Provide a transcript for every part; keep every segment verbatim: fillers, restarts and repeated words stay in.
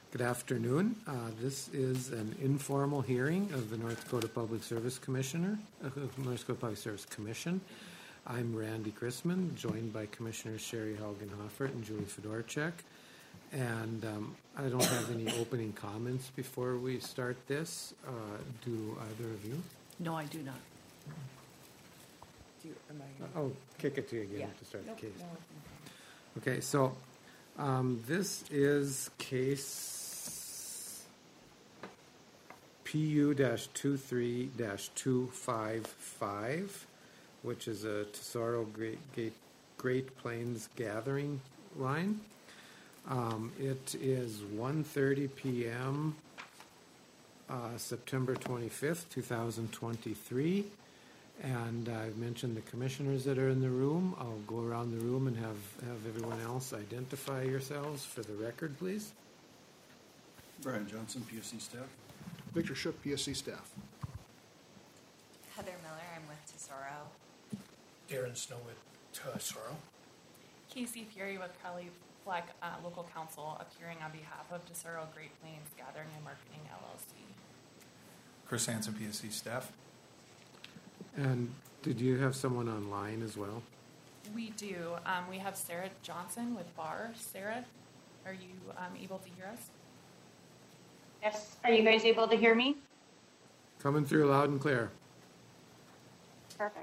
Good afternoon. Uh, this is an informal hearing of the North Dakota Public Service Commissioner, uh, North Dakota Public Service Commission. I'm Randy Chrisman, joined by Commissioners Sherry Haugen-Hoffert and Julie Fedorchak. And um, I don't have any opening comments before we start this. Uh, do either of you? No, I do not. Do you, am I? I'll kick it to you again Yeah. to start Nope, the case. no. Okay, so um, this is case P U twenty-three dash two fifty-five, which is a Tesoro Great, Great, Great Plains gathering line. Um, it is one thirty p.m. Uh, September twenty-fifth, two thousand twenty-three. And I've mentioned the commissioners that are in the room. I'll go around the room and have, have everyone else identify yourselves for the record, please. Brian Johnson, P S C staff. Victor Shook, P S C staff. Heather Miller, I'm with Tesoro. Darren Snow with Tesoro. Casey Fury with Crowley Fleck, uh, local counsel, appearing on behalf of Tesoro Great Plains Gathering and Marketing L L C. Chris Hansen, P S C staff. And did you have someone online as well? We do. Um, we have Sarah Johnson with B A R. Sarah, are you um, able to hear us? Yes. Are you guys able to hear me? Coming through loud and clear. Perfect.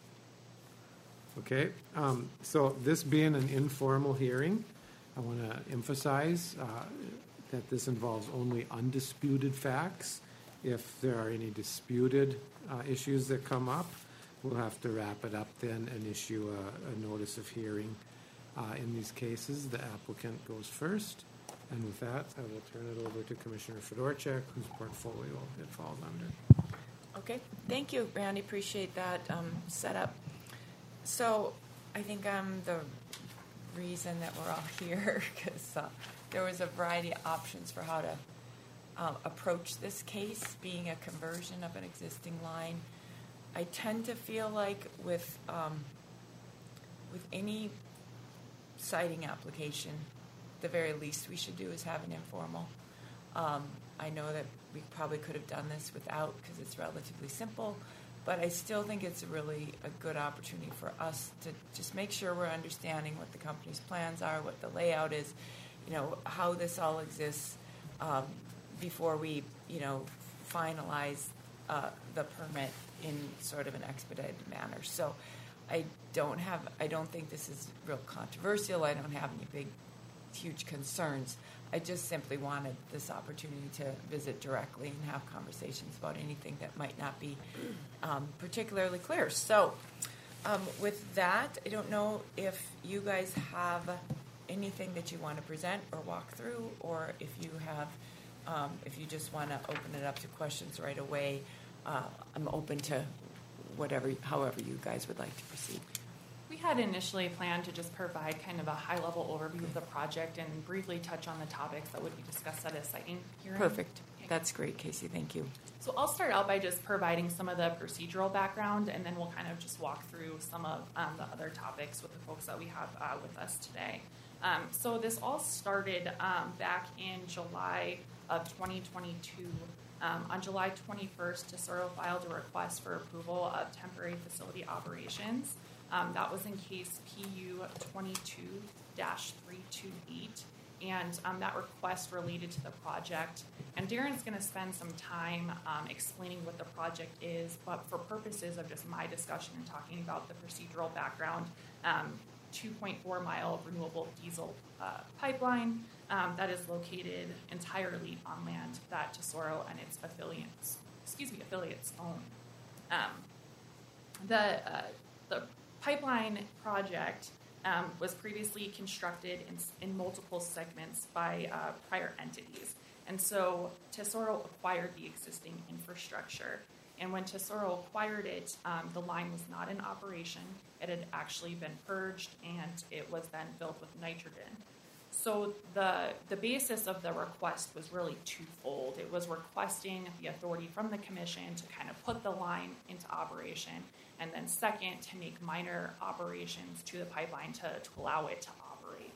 Okay, um, so this being an informal hearing, I want to emphasize uh, that this involves only undisputed facts. If there are any disputed uh, issues that come up, we'll have to wrap it up then and issue a, a notice of hearing. Uh, in these cases, the applicant goes first. And with that, I will turn it over to Commissioner Fedorchak, whose portfolio it falls under. Okay, thank you, Randy. Appreciate that um, setup. So I think I'm the reason that we're all here because uh, there was a variety of options for how to um, approach this case, being a conversion of an existing line. I tend to feel like with um, with any siting application, the very least we should do is have an informal. Um, I know that we probably could have done this without because it's relatively simple, but I still think it's really a good opportunity for us to just make sure we're understanding what the company's plans are, what the layout is, you know, how this all exists um, before we, you know, finalize uh, the permit in sort of an expedited manner. So I don't have, I don't think this is real controversial. I don't have any big, huge concerns. I just simply wanted this opportunity to visit directly and have conversations about anything that might not be um, particularly clear. So um, with that, I don't know if you guys have anything that you want to present or walk through, or if you have, um, if you just want to open it up to questions right away. Uh, I'm open to whatever, however you guys would like to proceed. We had initially planned to just provide kind of a high-level overview of the project and briefly touch on the topics that would be discussed at a siting hearing. Perfect. That's great, Casey. Thank you. So I'll start out by just providing some of the procedural background, and then we'll kind of just walk through some of um, the other topics with the folks that we have uh, with us today. Um, so this all started um, back in July of twenty twenty-two. Um, on July twenty-first, Tesoro filed a request for approval of temporary facility operations. Um, that was in case P U twenty-two dash three twenty-eight, and um, that request related to the project. And Darren's going to spend some time um, explaining what the project is, but for purposes of just my discussion and talking about the procedural background, um, two point four mile renewable diesel uh, pipeline um, that is located entirely on land that Tesoro and its affiliates, excuse me, affiliates own. Um, the uh, the pipeline project um, was previously constructed in, in multiple segments by uh, prior entities. And so Tesoro acquired the existing infrastructure. And when Tesoro acquired it, um, the line was not in operation. It had actually been purged, and it was then filled with nitrogen. So the, the basis of the request was really twofold. It was requesting the authority from the commission to kind of put the line into operation, and then second, to make minor operations to the pipeline to, to allow it to operate.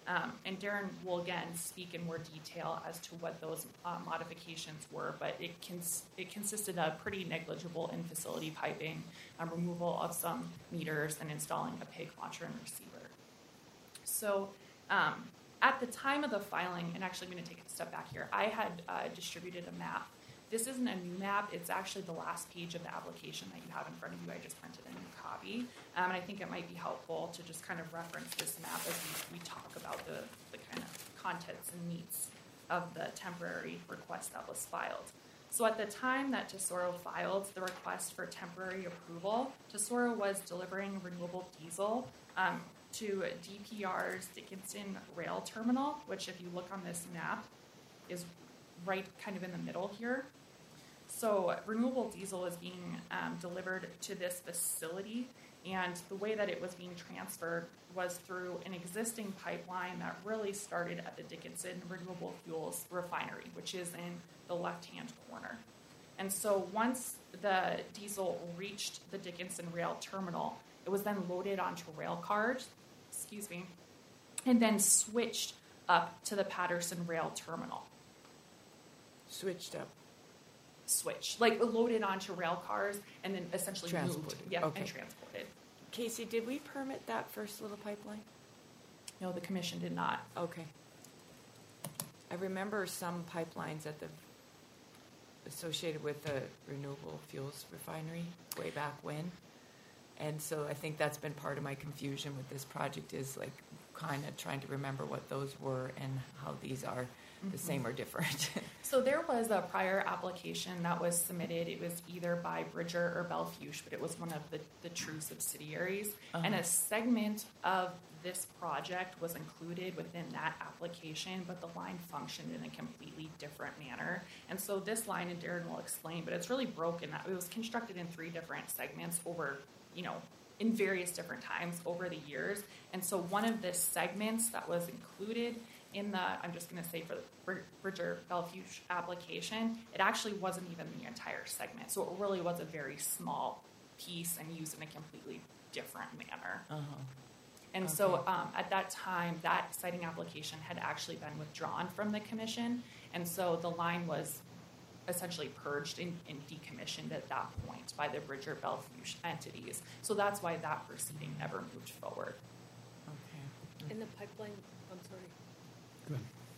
Um, and Darren will again speak in more detail as to what those uh, modifications were, but it, cons- it consisted of pretty negligible in-facility piping, um, removal of some meters, and installing a pig launcher and receiver. So um, at the time of the filing, and actually I'm going to take a step back here, I had uh, distributed a map. This isn't a new map. It's actually the last page of the application that you have in front of you. I just printed a new copy. Um, and I think it might be helpful to just kind of reference this map as we, we talk about the, the kind of contents and needs of the temporary request that was filed. So at the time that Tesoro filed the request for temporary approval, Tesoro was delivering renewable diesel um, to D P R's Dickinson Rail Terminal, which if you look on this map is right kind of in the middle here. So renewable diesel is being um, delivered to this facility, and the way that it was being transferred was through an existing pipeline that really started at the Dickinson Renewable Fuels Refinery, which is in the left-hand corner. And so once the diesel reached the Dickinson Rail Terminal, it was then loaded onto rail cars, excuse me, and then switched up to the Patterson Rail Terminal. Switched up. Switch, like loaded onto rail cars and then essentially Transported. moved, yeah, Okay. and transported. Casey, did we permit that first little pipeline? No, the commission did not. Okay. I remember some pipelines at the associated with the renewable fuels refinery way back when. And so I think that's been part of my confusion with this project is like kind of trying to remember what those were and how these are the same or different. So there was a prior application that was submitted. It was either by Bridger or Belfuge, but it was one of the, the true subsidiaries. Uh-huh. And a segment of this project was included within that application, but the line functioned in a completely different manner. And so this line, and Darren will explain, but it's really broken. It was constructed in three different segments over, you know, in various different times over the years. And so one of the segments that was included in the, I'm just going to say for the Bridger Belfuge application, it actually wasn't even the entire segment. So it really was a very small piece and used in a completely different manner. Uh-huh. And Okay. so um, at that time, that siting application had actually been withdrawn from the commission. And so the line was essentially purged and, and decommissioned at that point by the Bridger Belfuge entities. So that's why that proceeding never moved forward. Okay. In the pipeline, I'm sorry. Good.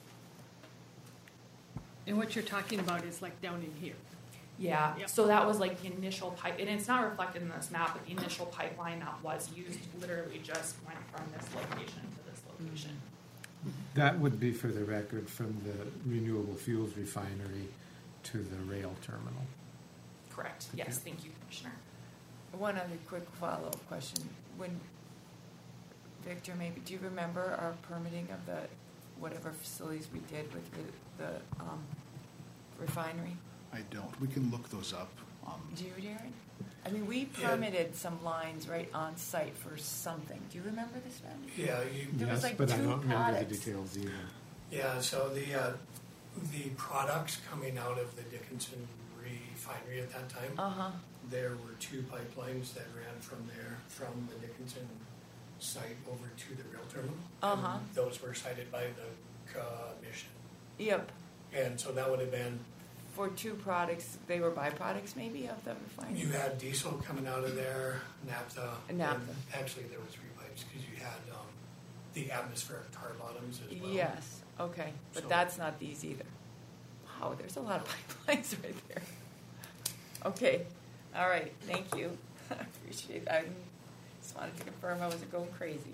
And what you're talking about is like down in here. Yeah, Yep. so that was like the initial pipe, and it's not reflected in this map, but the initial pipeline that was used literally just went from this location to this location. That would be, for the record, from the renewable fuels refinery to the rail terminal. Correct, yes, thank you, Commissioner. One other quick follow-up question. When, Victor, maybe, do you remember our permitting of the, whatever facilities we did with the, the um, refinery? I don't. We can look those up. Um, Do you, Darren? I mean, we Yeah. permitted some lines right on site for something. Do you remember this, Randy? Yeah, you, There was Yes, like but I two don't remember the products. details either. yeah, so the, uh, the products coming out of the Dickinson refinery at that time, Uh-huh. there were two pipelines that ran from there, from the Dickinson site over to the rail terminal. Uh-huh. And those were cited by the commission. Yep. And so that would have been, For two products, they were byproducts maybe of the refinery? you had diesel coming out of there, naphtha. Naphtha. And actually, there were three pipes, because you had um, the atmospheric tar bottoms as well. Yes, okay. But So- that's not these either. Wow, there's a lot of pipelines right there. Okay, all right, thank you. Appreciate it. I just wanted to confirm I wasn't going crazy.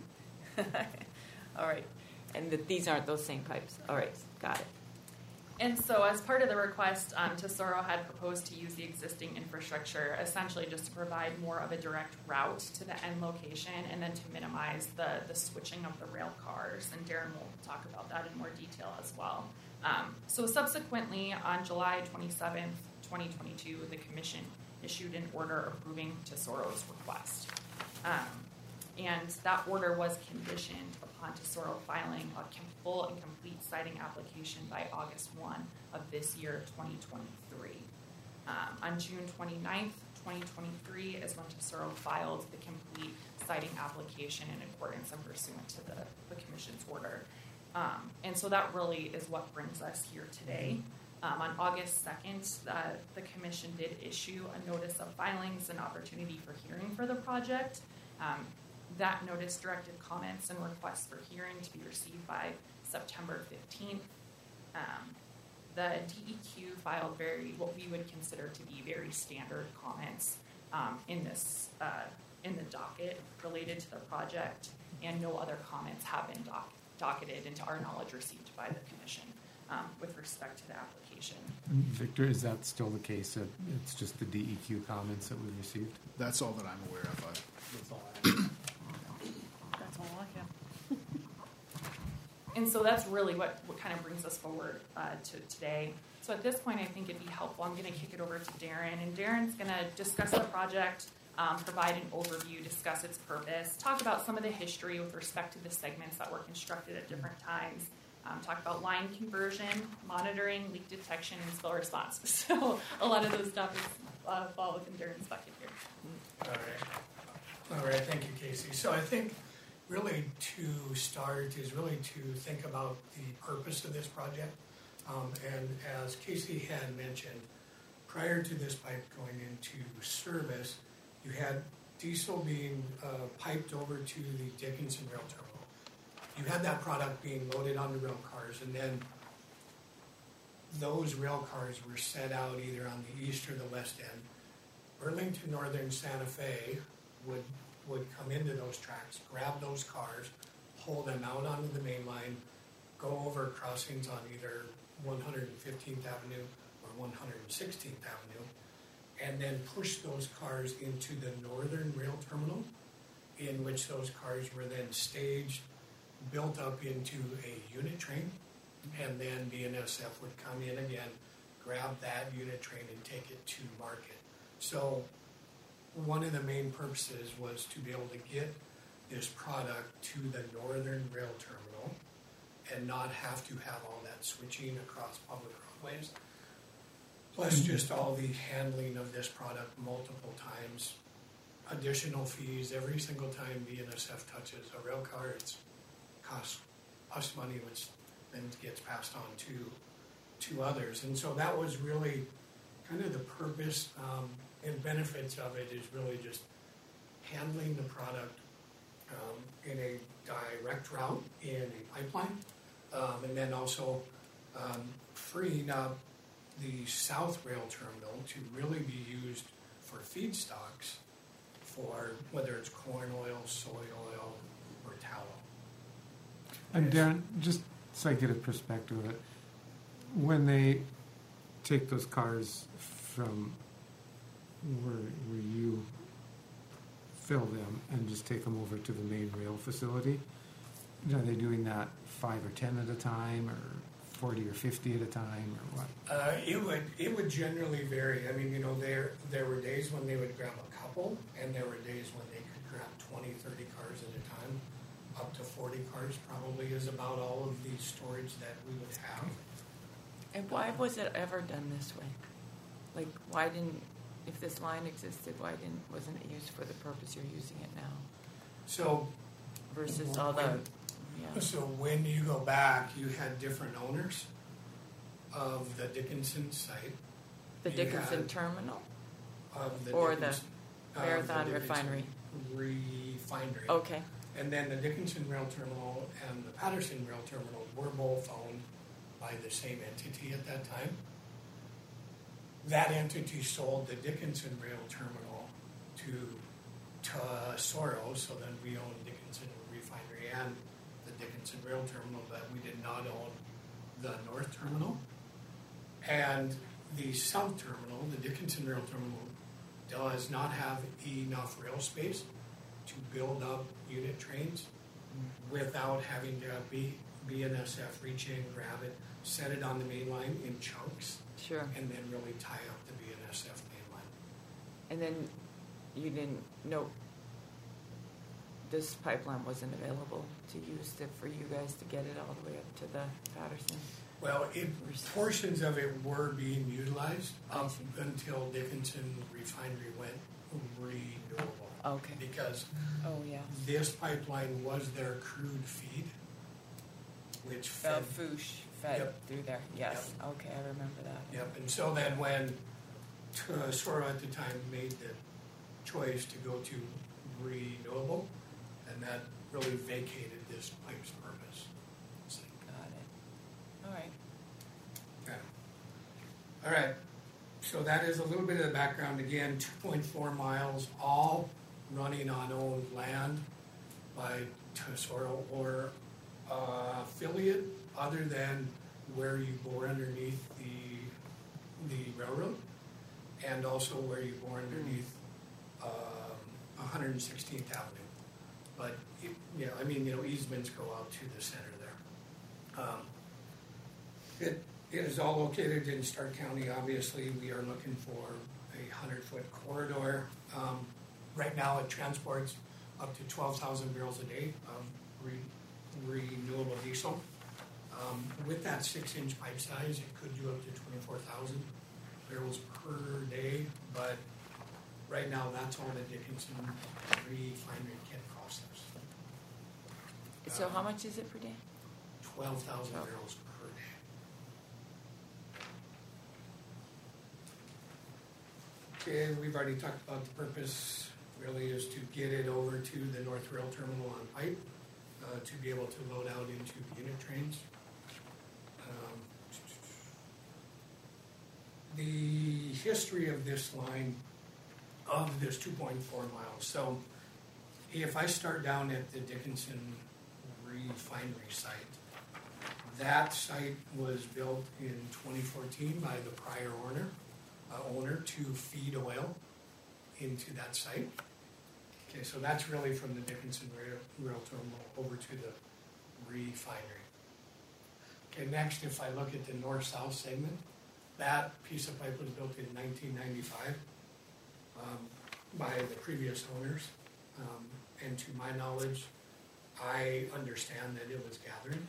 All right, and that these aren't those same pipes. All right, got it. And so as part of the request, um, Tesoro had proposed to use the existing infrastructure, essentially just to provide more of a direct route to the end location and then to minimize the, the switching of the rail cars. And Darren will talk about that in more detail as well. Um, so subsequently, on July twenty-seventh, twenty twenty-two, the commission issued an order approving Tesoro's request. Um, and that order was conditioned upon Tesoro filing a com- full and complete siting application by August first of this year, twenty twenty-three. Um, on June twenty-ninth, twenty twenty-three is when Tesoro filed the complete siting application in accordance and pursuant to the, the commission's order. Um, and so that really is what brings us here today. Um, on August second, uh, the commission did issue a notice of filings and opportunity for hearing for the project. Um, that notice directed comments and requests for hearing to be received by September fifteenth. Um, the D E Q filed very, what we would consider to be very standard comments um, in this, uh, in the docket related to the project, and no other comments have been doc- docketed and to our knowledge received by the commission um, with respect to the application. Victor, is that still the case, that it's just the D E Q comments that we received? That's all that I'm aware of. I- That's all I have. That's all I have. And so that's really what, what kind of brings us forward uh, to today. So at this point, I think it'd be helpful. I'm going to kick it over to Darren, and Darren's going to discuss the project, um, provide an overview, discuss its purpose, talk about some of the history with respect to the segments that were constructed at different times, um, talk about line conversion, monitoring, leak detection, and spill response. So a lot of those topics uh, fall within Darren's bucket here. All right. All right, thank you, Casey. So I think really to start is really to think about the purpose of this project. Um, and as Casey had mentioned, prior to this pipe going into service, you had diesel being uh, piped over to the Dickinson Rail Terminal. You had that product being loaded onto rail cars, and then those rail cars were set out either on the east or the west end. Burlington Northern Santa Fe would would come into those tracks, grab those cars, pull them out onto the main line, go over crossings on either one hundred fifteenth Avenue or one hundred sixteenth Avenue, and then push those cars into the Northern Rail Terminal, in which those cars were then staged, built up into a unit train, and then B N S F would come in again, grab that unit train and take it to market. So one of the main purposes was to be able to get this product to the Northern Rail Terminal and not have to have all that switching across public roadways. Plus just all the handling of this product multiple times, additional fees every single time B N S F touches a rail car. It's costs us money, which then gets passed on to to others. And so that was really kind of the purpose um, and benefits of it is really just handling the product um, in a direct route in a pipeline, um, and then also um, freeing up the South Rail Terminal to really be used for feedstocks for whether it's corn oil, soy oil, or tallow. And Darren, just so I get a perspective of it, when they take those cars from where, where you fill them and just take them over to the main rail facility, are they doing that five or ten at a time, or forty or fifty at a time, or what? Uh, it would it would generally vary. I mean, you know, there there were days when they would grab a couple, and there were days when they could grab twenty, thirty cars at a time. Up to forty cars probably is about all of the storage that we would have. And why was it ever done this way? Like, why didn't, if this line existed, why didn't, wasn't it used for the purpose you're using it now? So Versus all the, yeah. So when you go back, you had different owners of the Dickinson site. The You Dickinson had- terminal? Of the Or the Dickinson, of Marathon the Dickinson Refinery? Refinery. Okay, And then the Dickinson Rail Terminal and the Patterson Rail Terminal were both owned by the same entity at that time. That entity sold the Dickinson Rail Terminal to Tesoro, so then we own Dickinson Refinery and the Dickinson Rail Terminal, but we did not own the North Terminal. And the South Terminal, the Dickinson Rail Terminal, does not have enough rail space to build up unit trains without having to be B N S F reach in, grab it, set it on the main line in chunks, sure. and then really tie up the B N S F main line. And then you didn't know this pipeline wasn't available to use to, for you guys to get it all the way up to the Patterson? Well, it, portions of it were being utilized I up see. until Dickinson Refinery went renewable. Okay. Because Oh, yeah. this pipeline was their crude feed, which fed. Belfouche fed Yep. through there, yes, okay, I remember that. Yep, and so then when Tesoro at the time made the choice to go to renewable, and that really vacated this pipe's purpose. So, Got it. All right. okay. All right, so that is a little bit of the background. Again, two point four miles, all running on owned land by Tesoro or uh, affiliate, other than where you bore underneath the the railroad, and also where you bore underneath um, one hundred sixteenth Avenue. But it, you know, I mean, you know, easements go out to the center there. Um, it it is all located in Stark County. Obviously, we are looking for a hundred foot corridor. Um, right now, it transports up to twelve thousand barrels a day of re, renewable diesel. Um, with that six inch pipe size, it could do up to twenty-four thousand barrels per day, but right now that's all the Dickinson refinery can process. So Um, how much is it per day? twelve thousand Oh. barrels per day. Okay, we've already talked about the purpose, really is to get it over to the North Rail Terminal on pipe, uh, to be able to load out into the unit trains. Um, The history of this line, of this two point four miles. So if I start down at the Dickinson refinery site, that site was built in twenty fourteen by the prior owner, uh, owner to feed oil into that site. Okay, so that's really from the Dickinson rail, rail terminal over to the refinery. Okay, next, if I look at the north-south segment, that piece of pipe was built in nineteen ninety-five um, by the previous owners. Um, and to my knowledge, I understand that it was gathering.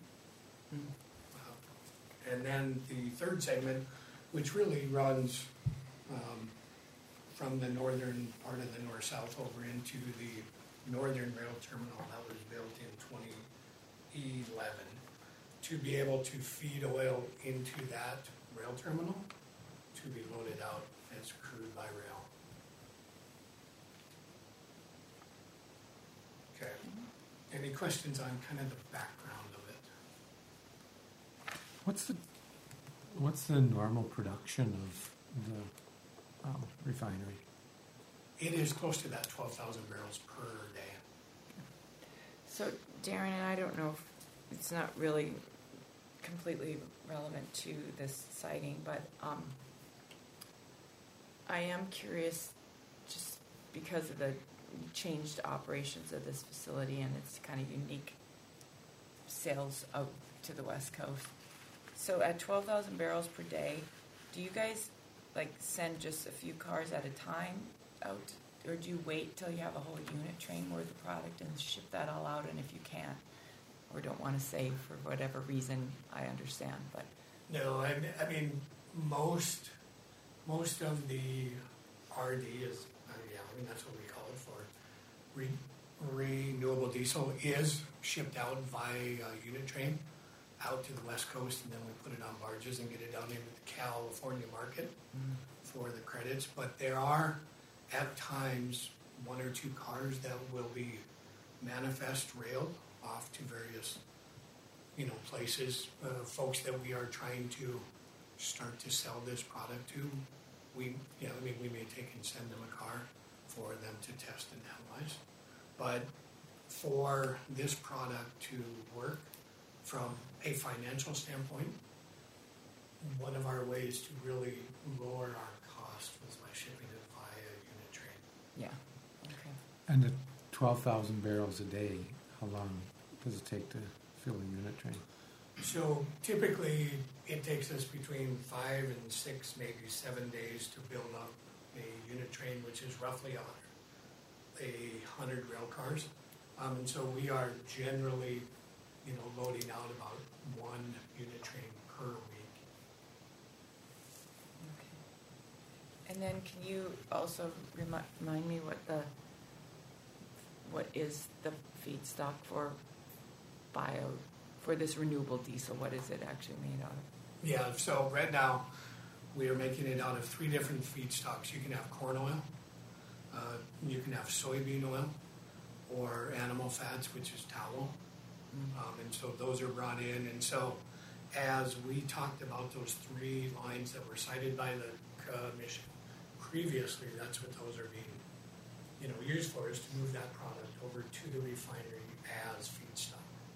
Uh, and then the third segment, which really runs um, from the northern part of the north-south over into the northern rail terminal that was built in twenty eleven to be able to feed oil into that rail terminal to be loaded out as crude by rail. Okay. Any questions on kind of the background of it? What's the, what's the normal production of the um, refinery? It is close to that twelve thousand barrels per day. So Darren, and I don't know if it's not really completely relevant to this sighting, but um, I am curious just because of the changed operations of this facility and its kind of unique sales out to the West Coast. So at twelve thousand barrels per day, do you guys like send just a few cars at a time out, or do you wait till you have a whole unit train worth of product and ship that all out? And if you can't, or don't want to save for whatever reason, I understand, but No, I, I mean, most, most of the R D is, uh, yeah, I mean, that's what we call it for. Re, renewable diesel is shipped out by uh, unit train out to the West Coast, and then we put it on barges and get it down into the California market mm, for the credits. But there are, at times, one or two cars that will be manifest railed off to various, you know, places, uh, folks that we are trying to start to sell this product to. We, you know, I mean, we may take and send them a car for them to test and analyze. But for this product to work from a financial standpoint, one of our ways to really lower our cost was by shipping it via unit train. yeah, okay. And the twelve thousand barrels a day, how long does it take to fill a unit train? So typically, it takes us between five and six, maybe seven days to build up a unit train, which is roughly a, a hundred rail cars. Um, and so we are generally, you know, loading out about one unit train per week. Okay. And then can you also remi- remind me what the, what is the feedstock for for this renewable diesel, what is it actually made out of? Yeah, so right now, we are making it out of three different feedstocks. You can have corn oil, uh, you can have soybean oil, or animal fats, which is tallow. Um, and so those are brought in. And so as we talked about those three lines that were cited by the commission previously, that's what those are being, you know, used for, is to move that product over to the refinery as feedstock.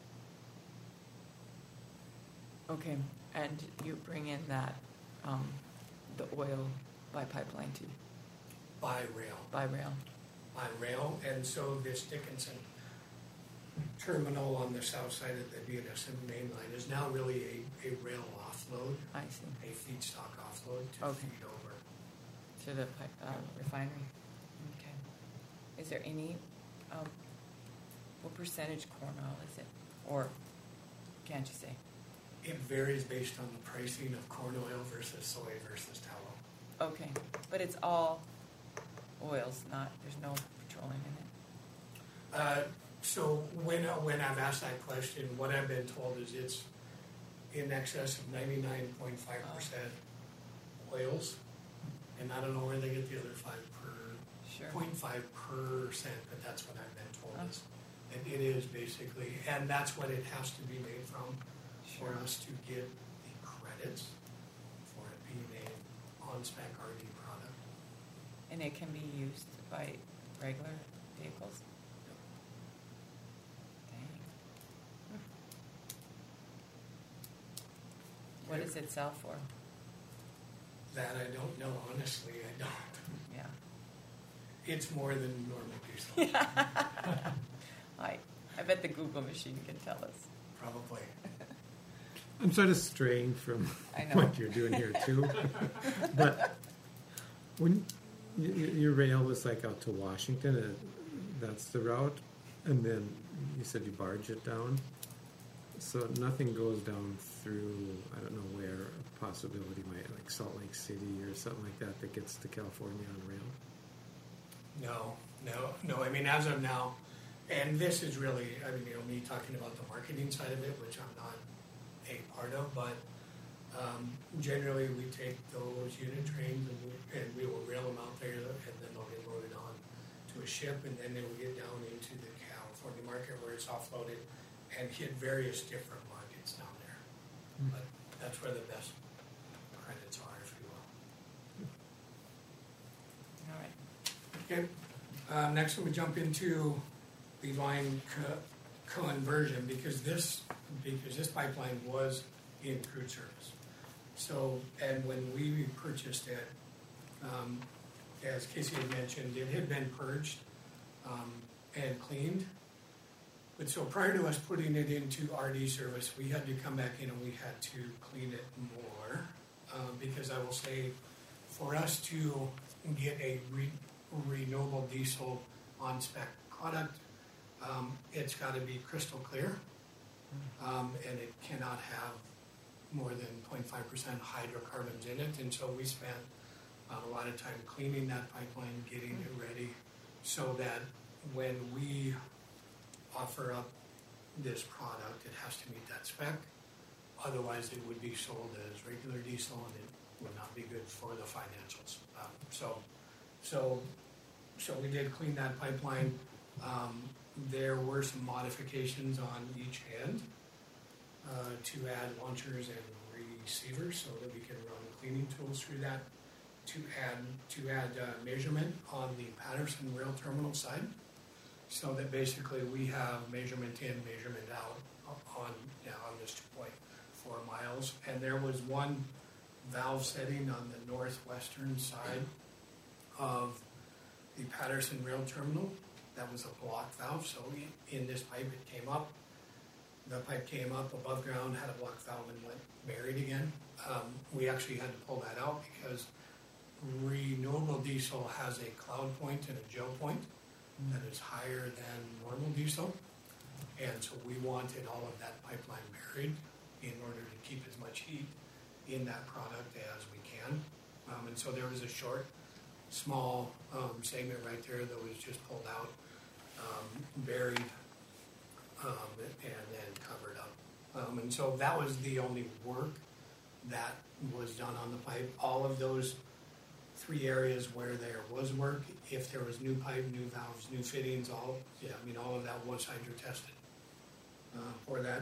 Okay, and you bring in that, um, the oil by pipeline too, By rail. by rail? By rail. And so this Dickinson terminal on the south side of the B N S M main line is now really a, a rail offload, I see. a feedstock offload to Okay. feed over. To the pi- uh, refinery? Okay. Is there any, um, what percentage corn oil is it? Or can't you say? It varies based on the pricing of corn oil versus soy versus tallow. Okay, but it's all oils, not, there's no petroleum in it? Uh, so when, when I've asked that question, what I've been told is it's in excess of ninety-nine point five percent oils. And I don't know where they get the other five per, Sure. point five percent, but that's what I've been told Oh. is. And it is basically, and that's what it has to be made from for Sure. us to get the credits for it being a on-spec R D product. And it can be used by regular vehicles? Dang. What does it sell for? That I don't know, honestly, I don't. Yeah. It's more than normal diesel, I, I bet the Google machine can tell us. probably. I'm sort of straying from I know. what you're doing here too. But when y- y- your rail was like out to Washington, uh, that's the route, and then you said you barge it down. So nothing goes down through, I don't know where, a possibility might, like Salt Lake City or something like that, that gets to California on rail. No, no, no, I mean, as of now, and this is really, I mean, you know, me talking about the marketing side of it, which I'm not a part of, but um, generally we take those unit trains and we, and we will rail them out there, and then they'll get loaded on to a ship, and then they will get down into the California market where it's offloaded and hit various different markets down there. But that's where the best credits are, if you will. All right. Okay, uh, next we jump into the line co- conversion, because this, because this pipeline was in crude service. So, and when we purchased it, um, as Casey had mentioned, it had been purged, um, and cleaned. But so prior to us putting it into R D service, we had to come back in and we had to clean it more, um, because I will say, for us to get a re- renewable diesel on spec product, um, it's got to be crystal clear, um, and it cannot have more than zero point five percent hydrocarbons in it. And so we spent uh, a lot of time cleaning that pipeline, getting it ready, so that when we offer up this product, it has to meet that spec. Otherwise, it would be sold as regular diesel, and it would not be good for the financials. Um, so, so, so we did clean that pipeline. Um, there were some modifications on each end uh, to add launchers and receivers, so that we can run cleaning tools through that. To add to add uh, measurement on the Patterson Rail Terminal side, so that basically we have measurement in, measurement out on, yeah, on this two point four miles. And there was one valve setting on the northwestern side of the Patterson Rail Terminal that was a block valve. So we, in this pipe, it came up. The pipe came up above ground, had a block valve, and went buried again. Um, we actually had to pull that out because renewable diesel has a cloud point and a gel point that is higher than normal diesel. And so we wanted all of that pipeline buried in order to keep as much heat in that product as we can. Um, and so there was a short, small um, segment right there that was just pulled out, um, buried, um, and then covered up. Um, Um, and so that was the only work that was done on the pipe. All of those three areas where there was work, if there was new pipe, new valves, new fittings, all, yeah, I mean, all of that was hydro tested uh, for that.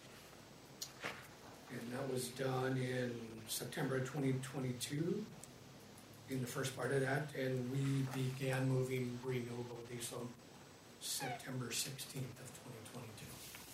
And that was done in September twenty twenty-two, in the first part of that, and we began moving renewable diesel September sixteenth of twenty twenty-two.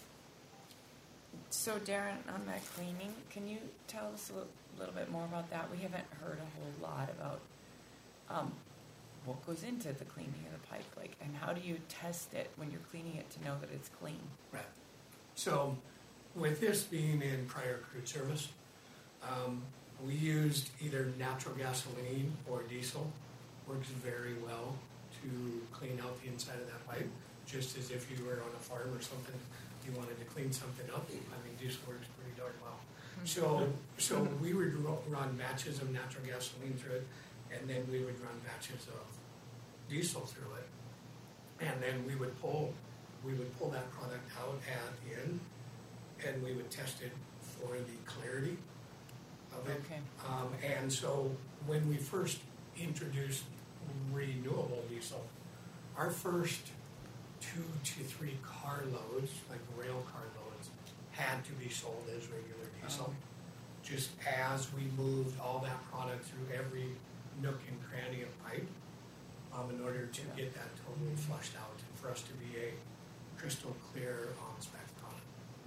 So Darren, on that cleaning, can you tell us a little, little bit more about that? We haven't heard a whole lot about um, what goes into the cleaning of the pipe, like, and how do you test it when you're cleaning it to know that it's clean? Right. So, with this being in prior crude service, um, we used either natural gasoline or diesel. Works very well to clean out the inside of that pipe, just as if you were on a farm or something, you wanted to clean something up. I mean, diesel works pretty darn well. So, so we would ru- run batches of natural gasoline through it, and then we would run batches of diesel through it, and then we would pull, we would pull that product out at the end, and we would test it for the clarity of it. Okay. Um, and so when we first introduced renewable diesel, our first two to three car loads, like rail car loads, had to be sold as regular diesel. Oh. Just as we moved all that product through every nook and cranny of pipe, um, in order to get that totally flushed out and for us to be a crystal clear on spec product.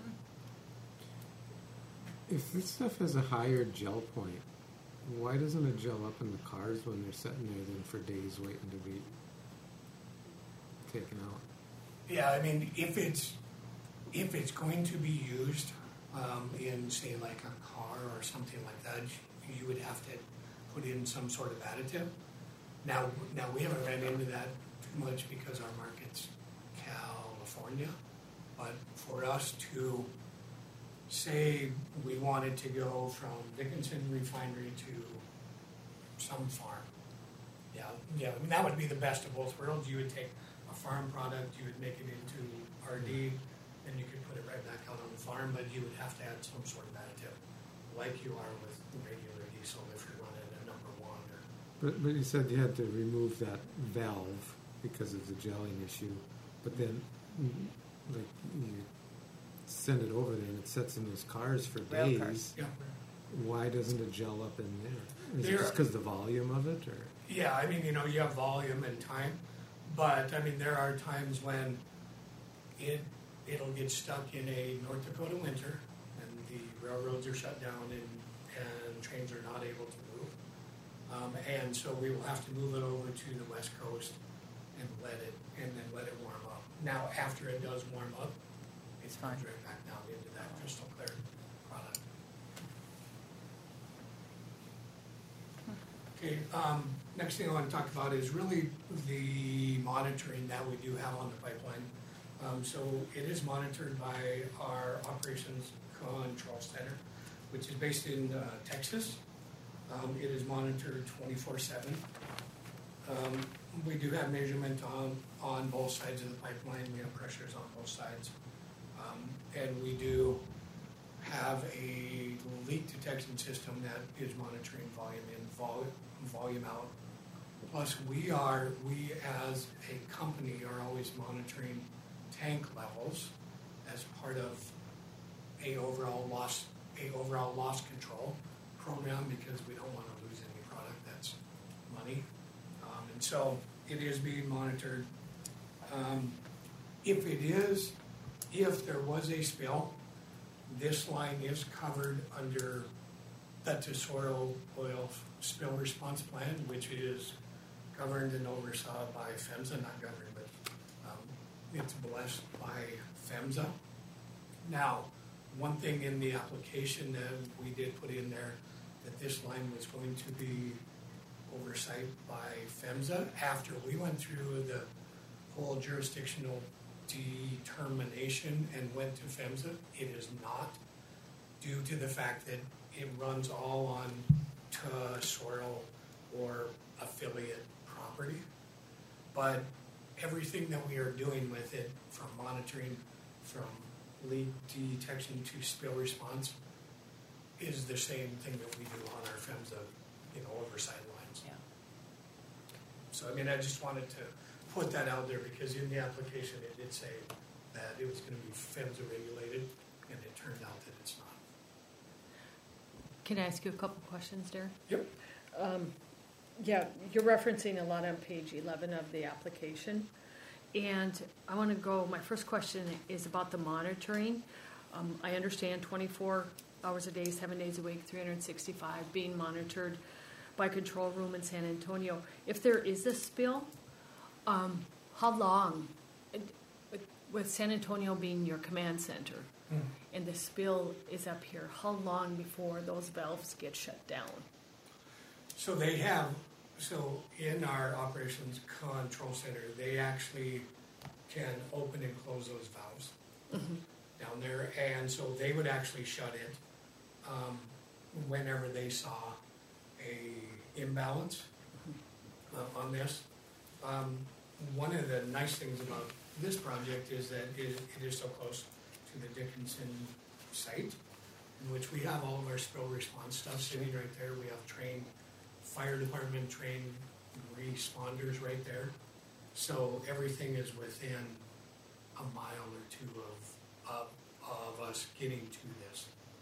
If this stuff has a higher gel point, why doesn't it gel up in the cars when they're sitting there then for days waiting to be taken out? Yeah, I mean, if it's if it's going to be used um, in, say, like a car or something like that, you would have to put in some sort of additive. Now, now we haven't ran into that too much because our market's California, but for us to say we wanted to go from Dickinson Refinery to some farm, yeah, yeah, I mean, that would be the best of both worlds. You would take a farm product, you would make it into R D, and you could put it right back out on the farm, but you would have to add some sort of additive, like you are with regular diesel if you're running a number one. Or, But, but you said you had to remove that valve because of the gelling issue, but then, mm, like, you send it over there and it sits in those cars for Rail days. cars. yeah. Why doesn't it gel up in there? Is it There- just because the volume of it, or? Yeah, I mean, you know, you have volume and time, but I mean, there are times when it it'll get stuck in a North Dakota winter, and the railroads are shut down, and and trains are not able to move, um, and so we will have to move it over to the West Coast and let it and then let it warm up. Now, after it does warm up, It's it fine. comes right back down into that crystal clear product. Okay, um, next thing I want to talk about is really the monitoring that we do have on the pipeline. Um, so it is monitored by our Operations Control Center, which is based in uh, Texas. Um, it is monitored twenty-four seven. Um, we do have measurement on, on both sides of the pipeline. We have pressures on both sides. Um, and we do have a leak detection system that is monitoring volume in, vol- volume out. Plus, we are, we as a company are always monitoring tank levels as part of a overall loss, a overall loss control program, because we don't want to lose any product that's money. Um, and so it is being monitored. Um, if it is, if there was a spill, this line is covered under the Tesoro Oil Spill Response Plan, which is governed and oversaw by PHMSA, not governed, but um, it's blessed by PHMSA. Now, one thing in the application that we did put in there, that this line was going to be oversight by PHMSA after we went through the whole jurisdictional determination and went to PHMSA. It is not, due to the fact that it runs all on Tesoro or affiliate property. But everything that we are doing with it, from monitoring, from leak detection to spill response is the same thing that we do on our PHMSA, you know, oversight lines. Yeah. So, I mean, I just wanted to put that out there because in the application, it did say that it was gonna be PHMSA regulated, and it turned out that it's not. Can I ask you a couple questions, Darren? Yep. Um, yeah, you're referencing a lot on page eleven of the application. And I want to go, my first question is about the monitoring. Um, I understand twenty-four hours a day, seven days a week, three hundred sixty-five, being monitored by control room in San Antonio. If there is a spill, um, how long, with- with San Antonio being your command center, Mm. and the spill is up here, how long before those valves get shut down? So they have, so in our operations control center, they actually can open and close those valves down there, and so they would actually shut it um, whenever they saw a imbalance uh, on this. Um, one of the nice things about this project is that it, it is so close to the Dickinson site, in which we have all of our spill response stuff sitting right there. We have trained fire department, trained responders right there. So everything is within a mile or two of, of, of us getting to this.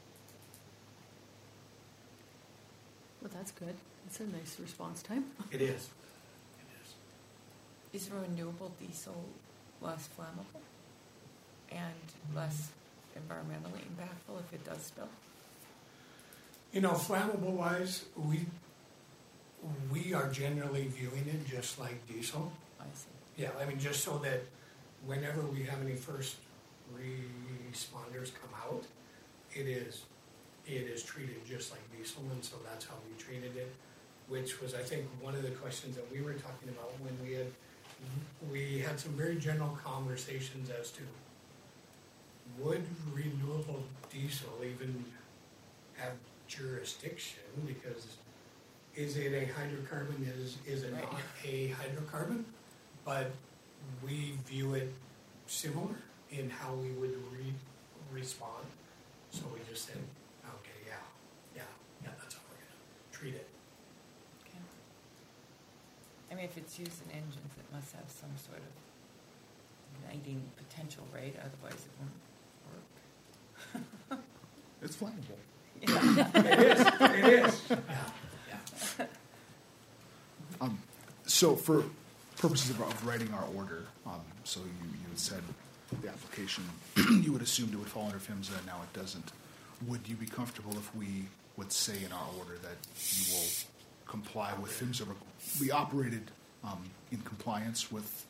Well, that's good. It's a nice response time. It is. It is. Is renewable diesel less flammable and less environmentally impactful if it does spill? You know, flammable wise, we, we are generally viewing it just like diesel. I see. Yeah, I mean, just so that whenever we have any first responders come out, it is, it is treated just like diesel, and so that's how we treated it, which was, I think, one of the questions that we were talking about when we had, we had some very general conversations as to would renewable diesel even have jurisdiction, because is it a hydrocarbon, is, is it Right. not a hydrocarbon? But we view it similar in how we would re- respond. So we just said, okay, yeah, yeah, yeah, that's how we're gonna treat it. Okay. I mean, if it's used in engines, it must have some sort of igniting potential, right? Otherwise it wouldn't work. It's flammable. It is, it is. Yeah, yeah. Um, so for purposes of, of writing our order, um, so you, you had said the application, you would assume it would fall under PHMSA, and now it doesn't. Would you be comfortable if we would say in our order that you will comply with PHMSA? We operated um, in compliance with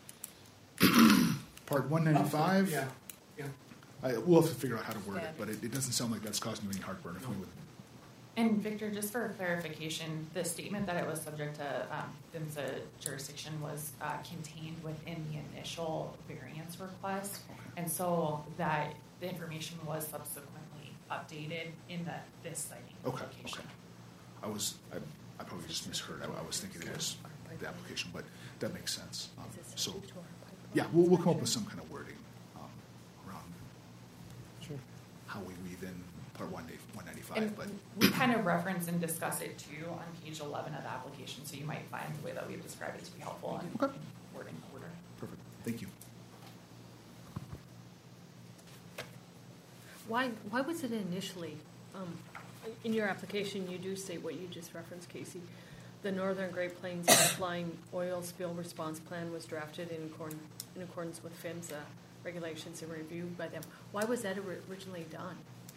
Part one ninety-five? Yeah, yeah. I, we'll have to figure out how to word it, Standard. but it, it doesn't sound like that's causing you any heartburn if we would. And Victor, just for clarification, the statement that it was subject to um, PHMSA jurisdiction was uh, contained within the initial variance request, and so that the information was subsequently updated in the this citing Okay, application. okay. I was, I, I probably just misheard. I, I was thinking it was the application, but that makes sense. Um, so, yeah, we'll, we'll come up with some kind of wording um, around Sure. how we weave in Part one ninety-five, And but we kind of reference and discuss it too on page eleven of the application, so you might find the way that we've described it to be helpful in, Okay. in wording the order. perfect. Thank you. Why, why was it initially, um, in your application, you do say what you just referenced, Casey. The Northern Great Plains Pipeline Oil Spill Response Plan was drafted in accord, in accordance with PHMSA regulations and reviewed by them. Why was that ori- originally done?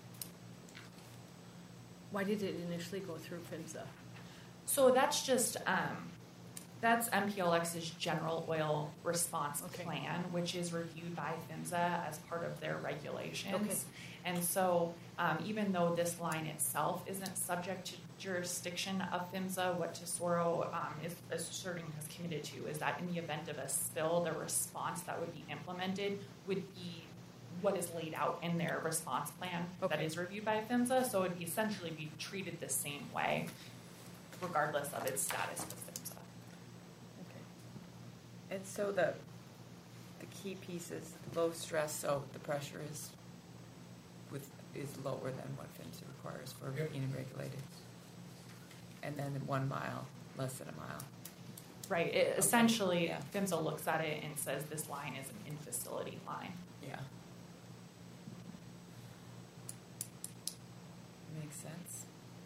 Why did it initially go through PHMSA? So that's just, um, that's M P L X's general oil response Okay. plan, which is reviewed by PHMSA as part of their regulations. Okay. And so, um, even though this line itself isn't subject to jurisdiction of PHMSA, what Tesoro um, is asserting has committed to is that in the event of a spill, the response that would be implemented would be what is laid out in their response plan that Okay. is reviewed by PHMSA. So it would essentially be treated the same way, regardless of its status with PHMSA. Okay. And so the, the key piece is low stress, so the pressure is with, is lower than what PHMSA requires for Yep. being regulated. And then one mile, less than a mile. Right, it, essentially, Yeah. PHMSA looks at it and says this line is an in-facility line. Yeah. Makes sense.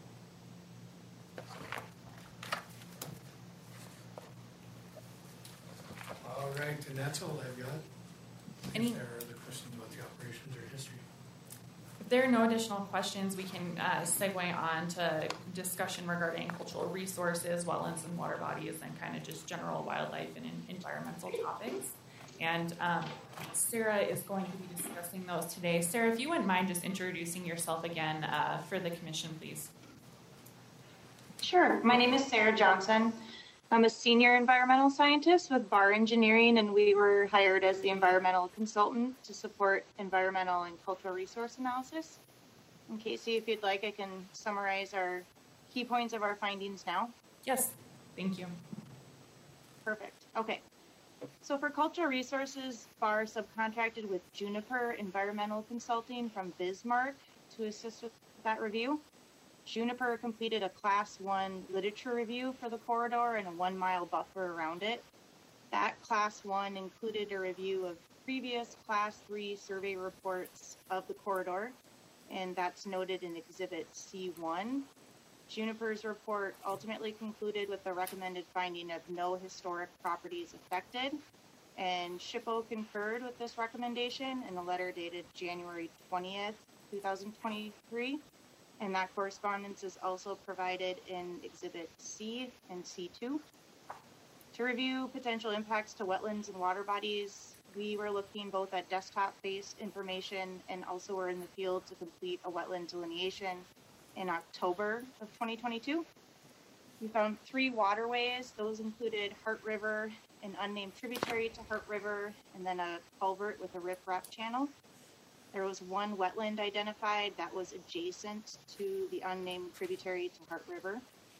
All right, and that's all I've got. Any- If there are other questions about the operations or history. If there are no additional questions, we can uh, segue on to discussion regarding cultural resources, wetlands and water bodies, and kind of just general wildlife and en- environmental topics. And um, Sarah is going to be discussing those today. Sarah, if you wouldn't mind just introducing yourself again uh, for the commission, please. Sure. My name is Sarah Johnson. I'm a senior environmental scientist with Bar Engineering, and we were hired as the environmental consultant to support environmental and cultural resource analysis. And Casey, if you'd like, I can summarize our key points of our findings now. Yes, thank you. Perfect. Okay. So for cultural resources, Bar subcontracted with Juniper Environmental Consulting from Bismarck to assist with that review. Juniper completed a class one literature review for the corridor and a one mile buffer around it. That class one included a review of previous class three survey reports of the corridor, and that's noted in exhibit C one. Juniper's report ultimately concluded with the recommended finding of no historic properties affected, and SHPO concurred with this recommendation in a letter dated January twentieth, twenty twenty-three. And that correspondence is also provided in Exhibit C and C two. To review potential impacts to wetlands and water bodies, we were looking both at desktop-based information and also were in the field to complete a wetland delineation in October of twenty twenty-two. We found three waterways. Those included Hart River, an unnamed tributary to Hart River, and then a culvert with a riprap channel. There was one wetland identified that was adjacent to the unnamed tributary to Hart River.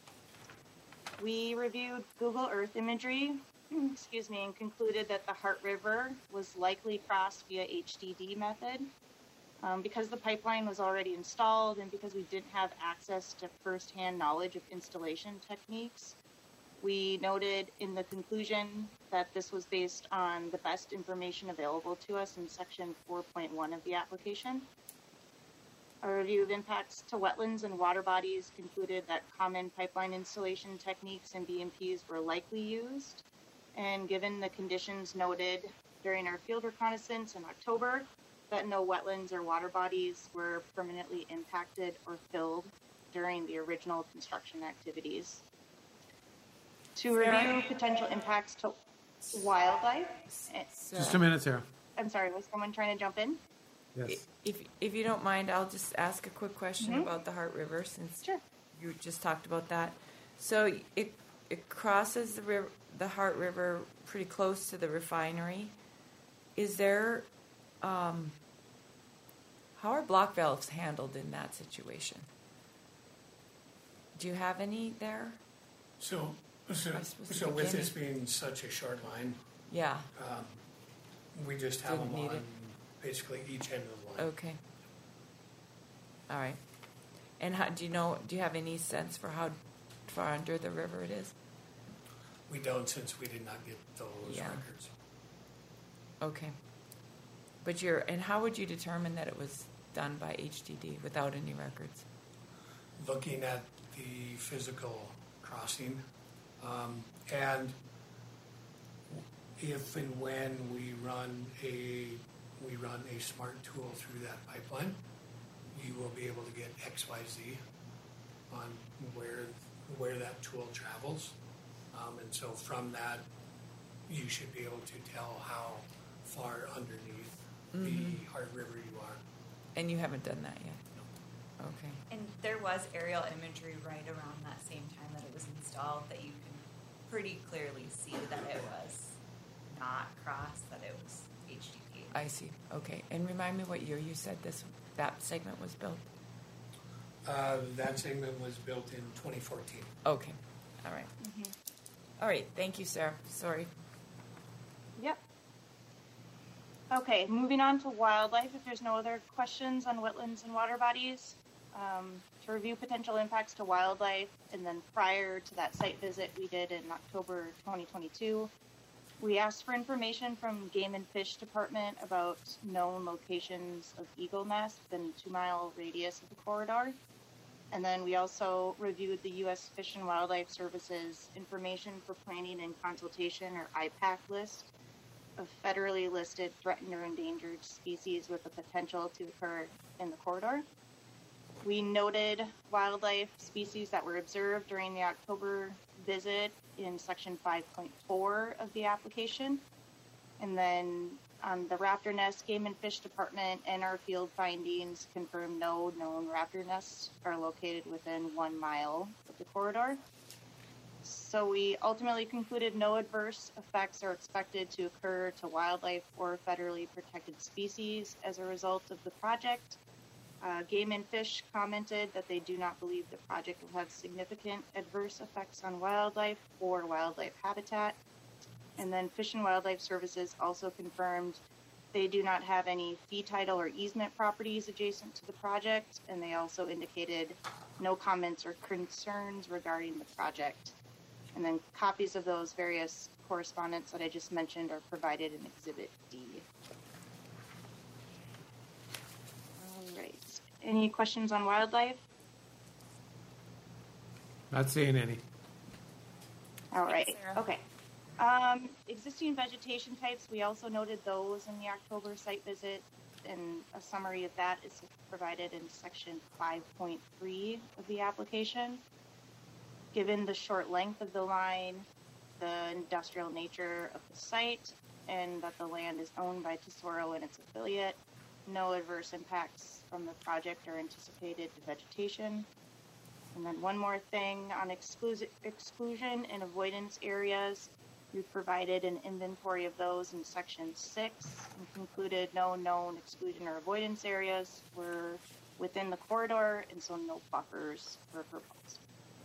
We reviewed Google Earth imagery, excuse me, and concluded that the Hart River was likely crossed via H D D method. Um, because the pipeline was already installed and because we didn't have access to firsthand knowledge of installation techniques, we noted in the conclusion that this was based on the best information available to us in section four point one of the application. A review of impacts to wetlands and water bodies concluded that common pipeline installation techniques and B M Ps were likely used. And given the conditions noted during our field reconnaissance in October, that no wetlands or water bodies were permanently impacted or filled during the original construction activities. To review potential impacts to wildlife, eh, Just a minute, Sarah. I'm sorry, was someone trying to jump in? Yes. If, if you don't mind, I'll just ask a quick question Mhm. about the Hart River, since Sure. you just talked about that. So it it crosses the river, the Hart River, pretty close to the refinery. Is there, um, how are block valves handled in that situation? Do you have any there? So, so, I suppose so the with this beginning- being such a short line, Yeah. um, we just have Didn't them need on it. basically each end of the line. Okay. All right. And how, do you know? Do you have any sense for how far under the river it is? We don't, since we did not get those Yeah. records. Okay. But you're, and how would you determine that it was done by H D D without any records? Looking at the physical crossing, um, and if and when we run a we run a smart tool through that pipeline, you will be able to get X Y Z on where where that tool travels, um, and so from that, you should be able to tell how far underneath Mm-hmm. the Hart River you are. And you haven't done that yet? Okay. And there was aerial imagery right around that same time that it was installed that you can pretty clearly see that it was not crossed, that it was H D P. I see. Okay. And remind me what year you said this that segment was built? Uh, that segment was built in twenty fourteen. Okay. All right. All right. Thank you, Sarah. Sorry. Yep. Okay, moving on to wildlife, if there's no other questions on wetlands and water bodies. Um, to review potential impacts to wildlife, and then prior to that site visit we did in October twenty twenty-two, we asked for information from Game and Fish Department about known locations of eagle nests within a two mile radius of the corridor. And then we also reviewed the U S Fish and Wildlife Service's information for planning and consultation, or I PAC list, of federally listed threatened or endangered species with the potential to occur in the corridor. We noted wildlife species that were observed during the October visit in section five point four of the application. And then on the raptor nest, Game and Fish Department and our field findings confirm no known raptor nests are located within one mile of the corridor. So we ultimately concluded no adverse effects are expected to occur to wildlife or federally protected species as a result of the project. Uh, Game and Fish commented that they do not believe the project will have significant adverse effects on wildlife or wildlife habitat. And then Fish and Wildlife Services also confirmed they do not have any fee title or easement properties adjacent to the project, and they also indicated no comments or concerns regarding the project. And then copies of those various correspondence that I just mentioned are provided in Exhibit D. All right. Any questions on wildlife? Not seeing any. All right. Thanks, Sarah. Okay. Um, existing vegetation types, we also noted those in the October site visit, and a summary of that is provided in section five point three of the application. Given the short length of the line, the industrial nature of the site, and that the land is owned by Tesoro and its affiliate, no adverse impacts from the project are anticipated to vegetation. And then one more thing on exclu- exclusion and avoidance areas. We've provided an inventory of those in section six and concluded no known exclusion or avoidance areas were within the corridor, and so no buffers were proposed.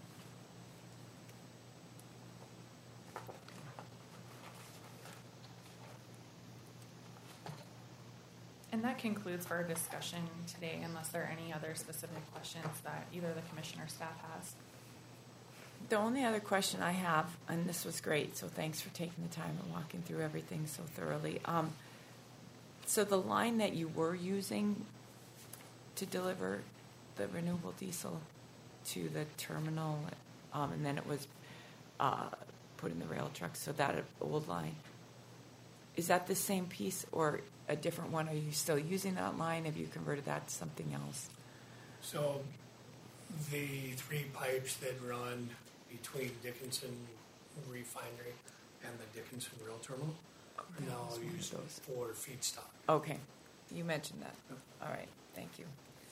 And that concludes our discussion today, unless there are any other specific questions that either the commission or staff has. The only other question I have, and this was great, so thanks for taking the time and walking through everything so thoroughly. Um, so the line that you were using to deliver the renewable diesel to the terminal, um, and then it was uh, put in the rail truck, so that old line, is that the same piece or a different one? Are you still using that line? Have you converted that to something else? So the three pipes that run between Dickinson Refinery and the Dickinson Rail Terminal are now That was one of used those. for feedstock. Okay, you mentioned that. All right, thank you.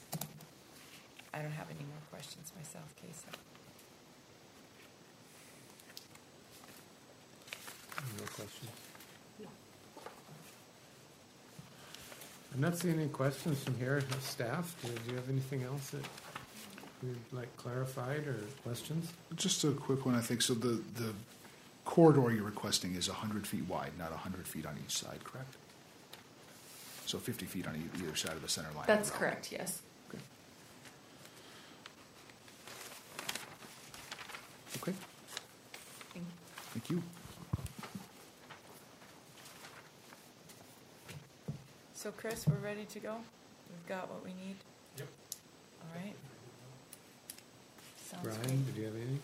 I don't have any more questions myself, Kesa. No questions. I'm not seeing any questions from here. Staff, do do you have anything else that you'd like clarified or questions? Just a quick one, I think. So the, the corridor you're requesting is one hundred feet wide, not one hundred feet on each side, correct? So fifty feet on e- either side of the center line. That's correct, yes. Okay. Okay, Thank- thank you. So Chris, we're ready to go? We've got what we need? Yep. All right. Sounds Brian, great. did you have anything?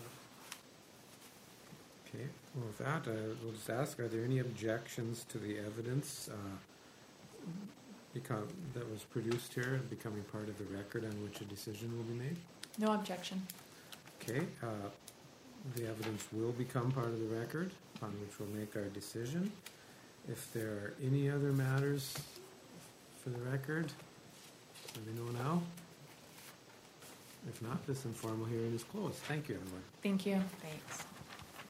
Okay, well, with that, uh, we'll just ask, are there any objections to the evidence uh, become, that was produced here becoming part of the record on which a decision will be made? No objection. Okay, uh, the evidence will become part of the record on which we'll make our decision. If there are any other matters for the record, let me know now. If not, this informal hearing is closed. Thank you, everyone. Thank you. Thanks.